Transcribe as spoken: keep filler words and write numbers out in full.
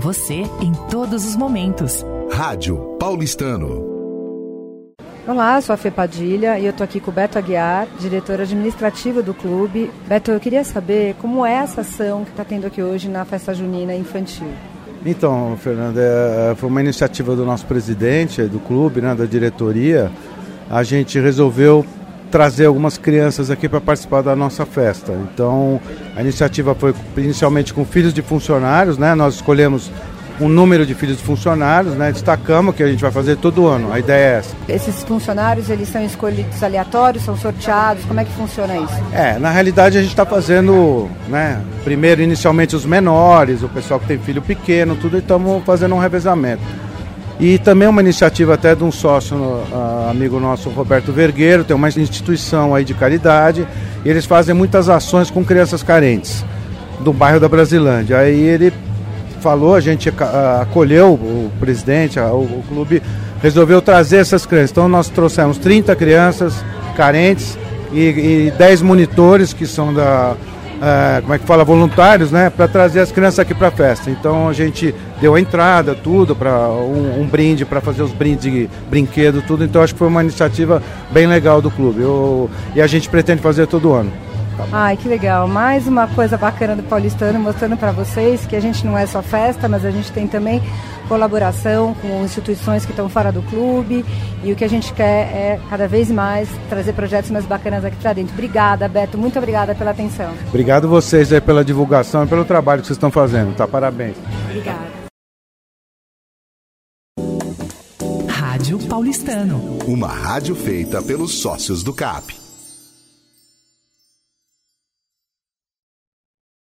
você em todos os momentos. Rádio Paulistano. Olá, sou a Fê Padilha e eu estou aqui com o Beto Aguiar, diretor administrativo do clube. Beto, eu queria saber como é essa ação que está tendo aqui hoje na festa junina infantil. Então, Fernanda, é, foi uma iniciativa do nosso presidente, do clube, né, da diretoria. A gente resolveu trazer algumas crianças aqui para participar da nossa festa. Então, a iniciativa foi inicialmente com filhos de funcionários, né? Nós escolhemos um número de filhos de funcionários, né? Destacamos que a gente vai fazer todo ano, a ideia é essa. Esses funcionários, eles são escolhidos aleatórios, são sorteados, como é que funciona isso? É, na realidade a gente está fazendo, né, primeiro inicialmente os menores, o pessoal que tem filho pequeno, tudo, e estamos fazendo um revezamento. E também uma iniciativa até de um sócio, uh, amigo nosso, Roberto Vergueiro, tem uma instituição aí de caridade, e eles fazem muitas ações com crianças carentes, do bairro da Brasilândia. Aí ele falou, a gente uh, acolheu o presidente, uh, o, o clube resolveu trazer essas crianças. Então nós trouxemos trinta crianças carentes e, e dez monitores que são da... Uh, como é que fala, voluntários, né, para trazer as crianças aqui para a festa. Então a gente deu a entrada, tudo, para um, um brinde, para fazer os brindes de brinquedo, tudo. Então acho que foi uma iniciativa bem legal do clube. Eu, e a gente pretende fazer todo ano. Ai, que legal. Mais uma coisa bacana do Paulistano, mostrando para vocês que a gente não é só festa, mas a gente tem também colaboração com instituições que estão fora do clube, e o que a gente quer é cada vez mais trazer projetos mais bacanas aqui para dentro. Obrigada, Beto, muito obrigada pela atenção. Obrigado vocês aí pela divulgação e pelo trabalho que vocês estão fazendo, tá? Parabéns. Obrigada. Rádio Paulistano. Uma rádio feita pelos sócios do C A P.